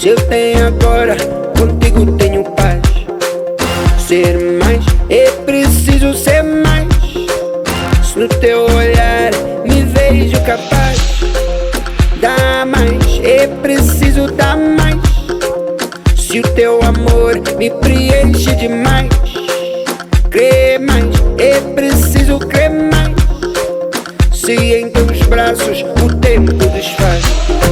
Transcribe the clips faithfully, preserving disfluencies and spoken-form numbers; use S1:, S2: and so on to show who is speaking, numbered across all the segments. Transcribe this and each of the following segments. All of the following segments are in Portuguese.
S1: Se eu tenho agora, contigo tenho paz. Ser mais, é preciso ser mais. Se no teu olhar me vejo capaz, dá mais, é preciso dar mais. Se o teu amor me preenche demais, crer mais, é preciso crer mais. Se em teus braços o tempo desfaz.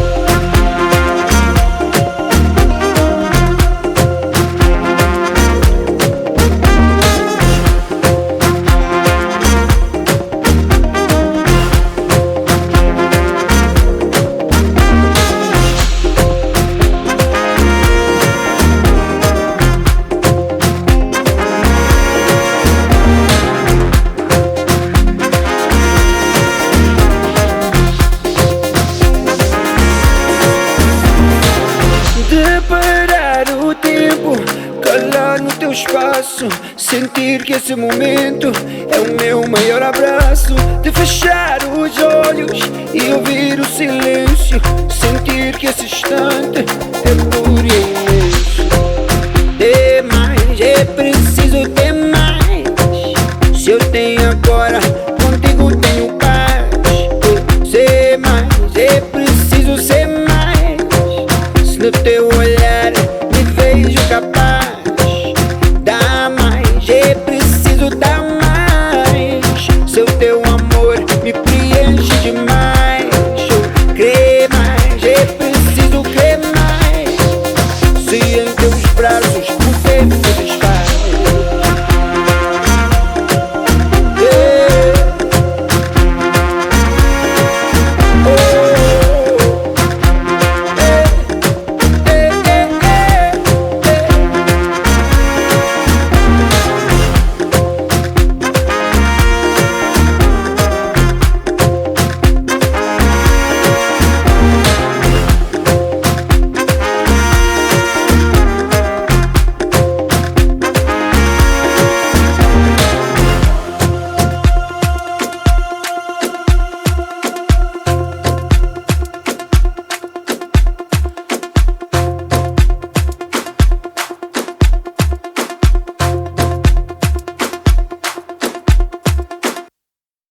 S1: De parar o tempo, calar no teu espaço, sentir que esse momento é o meu maior abraço. De fechar os olhos e ouvir o silêncio, sentir que esse instante é puro e imenso. De